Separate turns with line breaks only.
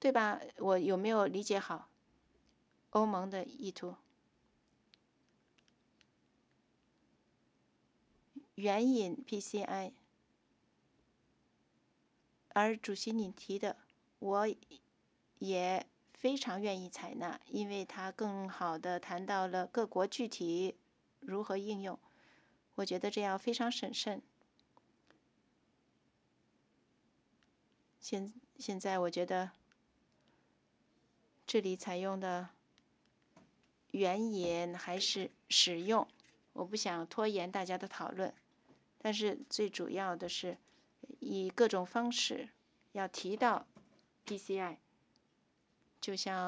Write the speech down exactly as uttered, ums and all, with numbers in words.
对吧？我有没有理解好欧盟的意图？援引 P C I， 而主席你提的，我也非常愿意采纳，因为它更好的谈到了各国具体如何应用。我觉得这样非常审慎。现现在我觉得这里采用的援引还是使用，我不想拖延大家的讨论，但是最主要的是以各种方式要提到 P C I， 就像